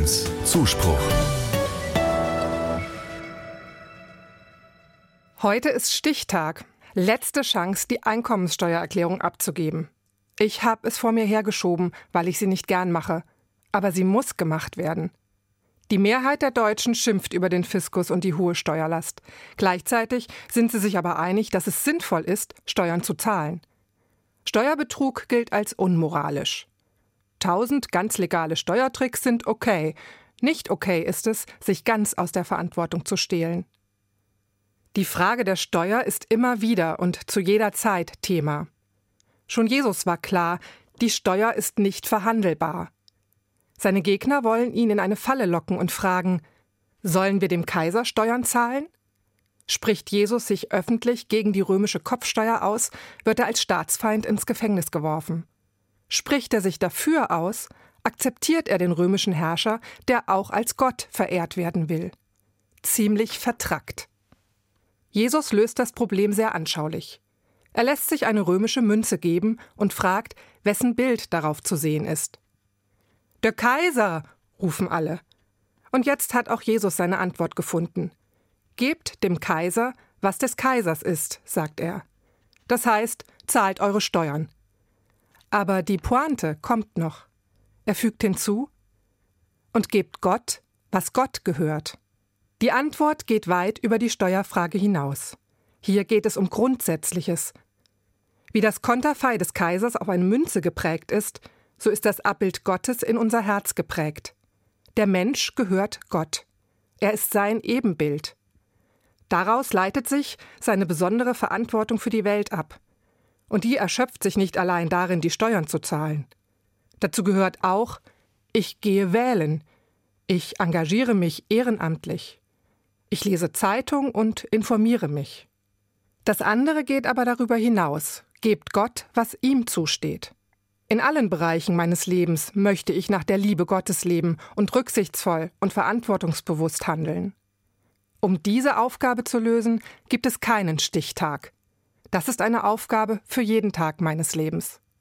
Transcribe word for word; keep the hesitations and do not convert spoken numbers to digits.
eins Zuspruch. Heute ist Stichtag. Letzte Chance, die Einkommenssteuererklärung abzugeben. Ich habe es vor mir hergeschoben, weil ich sie nicht gern mache. Aber sie muss gemacht werden. Die Mehrheit der Deutschen schimpft über den Fiskus und die hohe Steuerlast. Gleichzeitig sind sie sich aber einig, dass es sinnvoll ist, Steuern zu zahlen. Steuerbetrug gilt als unmoralisch. Tausend ganz legale Steuertricks sind okay. Nicht okay ist es, sich ganz aus der Verantwortung zu stehlen. Die Frage der Steuer ist immer wieder und zu jeder Zeit Thema. Schon Jesus war klar, die Steuer ist nicht verhandelbar. Seine Gegner wollen ihn in eine Falle locken und fragen, sollen wir dem Kaiser Steuern zahlen? Spricht Jesus sich öffentlich gegen die römische Kopfsteuer aus, wird er als Staatsfeind ins Gefängnis geworfen. Spricht er sich dafür aus, akzeptiert er den römischen Herrscher, der auch als Gott verehrt werden will. Ziemlich vertrackt. Jesus löst das Problem sehr anschaulich. Er lässt sich eine römische Münze geben und fragt, wessen Bild darauf zu sehen ist. »Der Kaiser«, rufen alle. Und jetzt hat auch Jesus seine Antwort gefunden. »Gebt dem Kaiser, was des Kaisers ist«, sagt er. Das heißt, zahlt eure Steuern. Aber die Pointe kommt noch. Er fügt hinzu, und gebt Gott, was Gott gehört. Die Antwort geht weit über die Steuerfrage hinaus. Hier geht es um Grundsätzliches. Wie das Konterfei des Kaisers auf eine Münze geprägt ist, so ist das Abbild Gottes in unser Herz geprägt. Der Mensch gehört Gott. Er ist sein Ebenbild. Daraus leitet sich seine besondere Verantwortung für die Welt ab. Und die erschöpft sich nicht allein darin, die Steuern zu zahlen. Dazu gehört auch, ich gehe wählen. Ich engagiere mich ehrenamtlich. Ich lese Zeitung und informiere mich. Das andere geht aber darüber hinaus. Gebt Gott, was ihm zusteht. In allen Bereichen meines Lebens möchte ich nach der Liebe Gottes leben und rücksichtsvoll und verantwortungsbewusst handeln. Um diese Aufgabe zu lösen, gibt es keinen Stichtag. Das ist eine Aufgabe für jeden Tag meines Lebens.